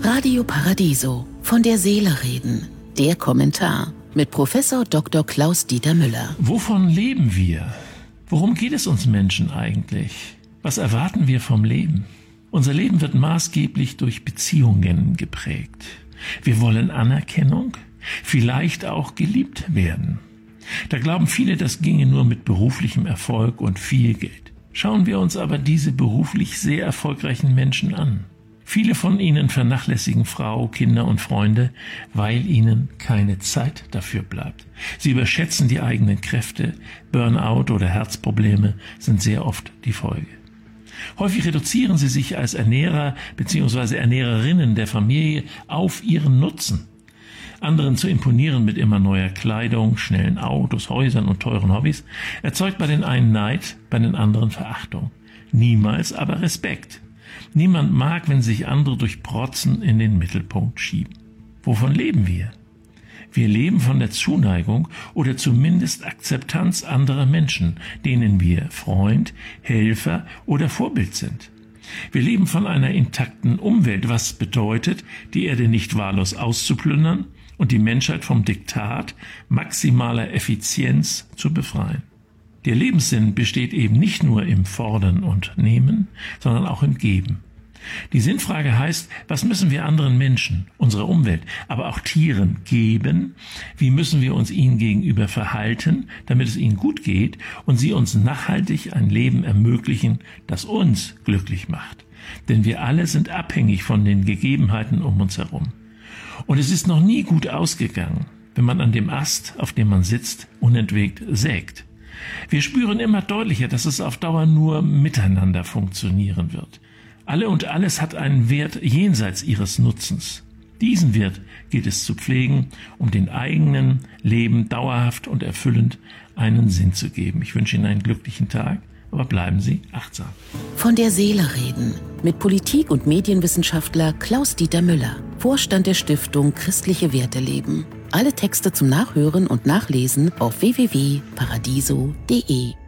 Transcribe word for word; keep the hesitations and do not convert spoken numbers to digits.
Radio Paradiso, von der Seele reden. Der Kommentar mit Professor Doktor Klaus-Dieter Müller. Wovon leben wir? Worum geht es uns Menschen eigentlich? Was erwarten wir vom Leben? Unser Leben wird maßgeblich durch Beziehungen geprägt. Wir wollen Anerkennung, vielleicht auch geliebt werden. Da glauben viele, das ginge nur mit beruflichem Erfolg und viel Geld. Schauen wir uns aber diese beruflich sehr erfolgreichen Menschen an. Viele von ihnen vernachlässigen Frau, Kinder und Freunde, weil ihnen keine Zeit dafür bleibt. Sie überschätzen die eigenen Kräfte, Burnout oder Herzprobleme sind sehr oft die Folge. Häufig reduzieren sie sich als Ernährer bzw. Ernährerinnen der Familie auf ihren Nutzen. Anderen zu imponieren mit immer neuer Kleidung, schnellen Autos, Häusern und teuren Hobbys erzeugt bei den einen Neid, bei den anderen Verachtung. Niemals aber Respekt. Niemand mag, wenn sich andere durch Protzen in den Mittelpunkt schieben. Wovon leben wir? Wir leben von der Zuneigung oder zumindest Akzeptanz anderer Menschen, denen wir Freund, Helfer oder Vorbild sind. Wir leben von einer intakten Umwelt, was bedeutet, die Erde nicht wahllos auszuplündern und die Menschheit vom Diktat maximaler Effizienz zu befreien. Der Lebenssinn besteht eben nicht nur im Fordern und Nehmen, sondern auch im Geben. Die Sinnfrage heißt, was müssen wir anderen Menschen, unserer Umwelt, aber auch Tieren geben? Wie müssen wir uns ihnen gegenüber verhalten, damit es ihnen gut geht und sie uns nachhaltig ein Leben ermöglichen, das uns glücklich macht? Denn wir alle sind abhängig von den Gegebenheiten um uns herum. Und es ist noch nie gut ausgegangen, wenn man an dem Ast, auf dem man sitzt, unentwegt sägt. Wir spüren immer deutlicher, dass es auf Dauer nur miteinander funktionieren wird. Alle und alles hat einen Wert jenseits ihres Nutzens. Diesen Wert gilt es zu pflegen, um den eigenen Leben dauerhaft und erfüllend einen Sinn zu geben. Ich wünsche Ihnen einen glücklichen Tag, aber bleiben Sie achtsam. Von der Seele reden mit Politik- und Medienwissenschaftler Klaus-Dieter Müller, Vorstand der Stiftung Christliche Werte leben. Alle Texte zum Nachhören und Nachlesen auf w w w punkt paradiso punkt de.